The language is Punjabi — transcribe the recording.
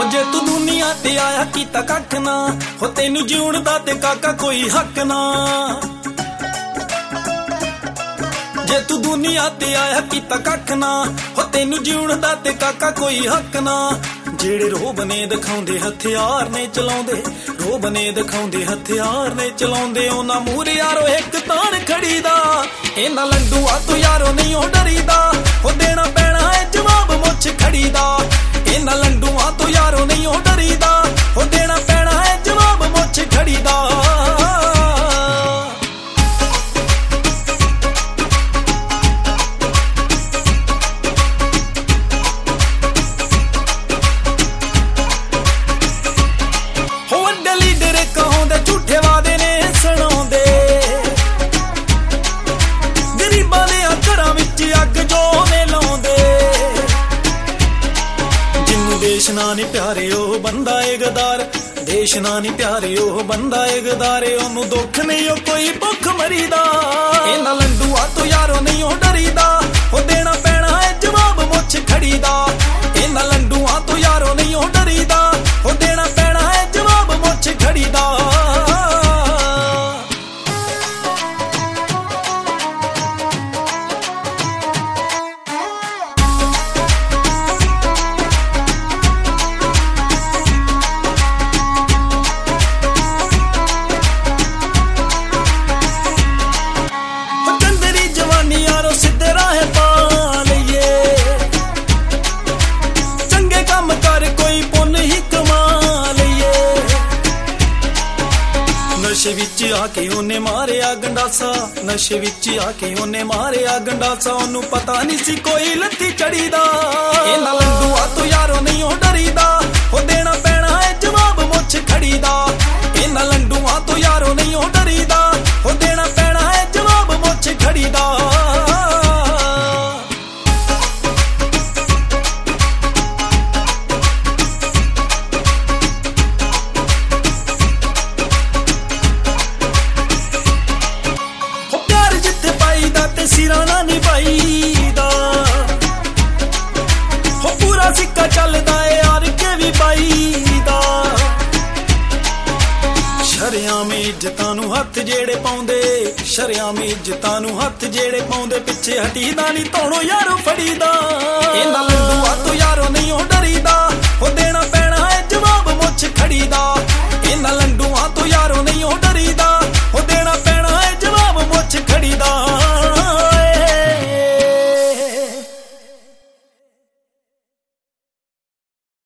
ਜੇ ਤੂੰ ਦੁਨੀਆ ਤੇ ਆਇਆ ਕੀਤਾ ਕੱਖ ਨਾ, ਹੋ ਤੈਨੂੰ ਜਿਉਣ ਦਾ ਤੇ ਕਾਕਾ ਕੋਈ ਹੱਕ ਨਾ। ਜੇ ਤੂੰ ਦੁਨੀਆ ਤੇ ਆਇਆ ਕੀਤਾ ਕੱਖ ਨਾ, ਹੋ ਤੈਨੂੰ ਜਿਉਣ ਦਾ ਤੇ ਕਾਕਾ ਕੋਈ ਹੱਕ ਨਾ। ਜਿਹੜੇ ਰੋਬ ਨੇ ਦਿਖਾਉਂਦੇ ਹਥਿਆਰ ਨੇ ਚਲਾਉਂਦੇ, ਰੋਬ ਨੇ ਦਿਖਾਉਂਦੇ ਹਥਿਆਰ ਨੇ ਚਲਾਉਂਦੇ, ਉਹਨਾਂ ਮੂਹਰੇ ਯਾਰੋ ਇੱਕ ਤਾਣ ਖੜੀ ਦਾ। ਇਹਨਾਂ ਲੰਡੂਆਂ ਤੋਂ ਯਾਰੋ ਨਹੀਂ ਉਹ ਡਰੀਦਾ, ਉਹ ਦੇਣਾ ਪੈਣਾ ਹੈ ਜਵਾਬ ਮੁੱਛ ਖੜੀ ਦਾ। ਇਹਨਾਂ ਲੰਡੂਆਂ ਤੋਂ ਯਾਰੋ ਨਹੀਂ ਉਹ ਡਰੀਦਾ, ਉਹ ਦੇਣਾ ਪੈਣਾ ਹੈ ਜਵਾਬ ਮੁੱਛ ਖੜੀ ਦਾ। ਝੂਠੇ ਵਾਦੇ ਨੇ ਸੁਣਾਉਂਦੇ, ਗਰੀਬਾਂ ਦੇ ਘਰਾਂ ਵਿੱਚ ਅੱਗ ਜੋ ਨੇ ਲਾਉਂਦੇ। ਜਿੰਨੂੰ ਦੇਸ਼ ਨਾ ਨੀ ਪਿਆਰੇ ਉਹ ਬੰਦਾ ਏ ਗਦਾਰ, ਦੇਸ਼ ਨਾ ਨੀ ਪਿਆਰੇ ਉਹ ਬੰਦਾ ਏ ਗਦਾਰੇ, ਉਹਨੂੰ ਦੁੱਖ ਨਹੀਂ ਉਹ ਕੋਈ ਭੁੱਖ ਮਰੀਦਾ। ਇਹਨਾਂ ਲੰਡੂਆਂ ਤੋਂ ਯਾਰੋ ਨਹੀਂ ਉਹ ਡਰੀਦਾ, ਉਹ ਦੇਣਾ ਪੈਣਾ ਹੈ ਜਵਾਬ ਮੁੱਛ ਖੜੀ ਦਾ। ਇਹਨਾਂ ਲੰਡੂਆਂ ਤੋਂ ਯਾਰੋ ਨਹੀਂ ਉਹ ਡਰੀਦਾ, ਉਹ ਦੇਣਾ ਪੈਣਾ ਹੈ ਜਵਾਬ ਮੁੱਛ ਖੜੀ ਦਾ। ਸਿੱਧੇ ਰਾਹੇ ਪਾ ਲਈਏ, ਚੰਗੇ ਕੰਮ ਕਰ ਕੋਈ ਪੁੰਨ ਹੀ ਕਮਾ ਲਈਏ। ਨਸ਼ੇ ਵਿੱਚ ਆ ਕੇ ਉਹਨੇ ਮਾਰਿਆ ਗੰਡਾਸਾ, ਨਸ਼ੇ ਵਿੱਚ ਆ ਕੇ ਉਹਨੇ ਮਾਰਿਆ ਗੰਡਾਸਾ, ਉਹਨੂੰ ਪਤਾ ਨਹੀਂ ਸੀ ਕੋਈ ਲੱਥੀ ਚੜੀ ਦਾ। ਇਹਨਾਂ ਲੰਡੂਆਂ ਤੋਂ ਯਾਰੋ ਨਹੀਂ ਉਹ ਡਰੀਦਾ, ਉਹ ਦੇਣਾ ਪੈਣਾ ਹੈ ਜਵਾਬ ਮੁੱਛ ਖੜੀ ਦਾ। ਇਹਨਾਂ ਲੰਡੂਆਂ ਤੋਂ ਯਾਰੋ ਨਹੀਂ ਉਹ ਡਰੀਦਾ, ਉਹ ਦੇਣਾ ਪੈਣਾ ਹੈ ਜਵਾਬ ਮੁੱਛ ਖੜੀ ਦਾ। ਸਿਰਾਂ ਨਾ ਨਿਭਾਈਦਾ, ਹੋ ਪੂਰਾ ਸਿੱਕਾ ਚੱਲਦਾ ਏ ਯਾਰ ਕੇ ਵੀ ਪਾਈਦਾ। ਸ਼ਰੇਆਮ ਇੱਜ਼ਤਾਂ ਨੂੰ ਹੱਥ ਜਿਹੜੇ ਪਾਉਂਦੇ, ਸ਼ਰੇਆਮ ਇੱਜ਼ਤਾਂ ਨੂੰ ਹੱਥ ਜਿਹੜੇ ਪਾਉਂਦੇ, ਪਿੱਛੇ ਹਟੀਦਾ ਨਹੀਂ ਧੌਣੋਂ ਯਾਰੋ ਫੜੀਦਾ। ਇਹਨਾਂ ਲੰਡੂਆਂ ਤੋਂ ਯਾਰੋ ਨਹੀਂ ਉਹ ਡਰੀਦਾ, ਉਹ ਦੇਣਾ ਪੈਣਾ ਹੈ ਜਵਾਬ ਮੁੱਛ ਖੜੀ ਦਾ।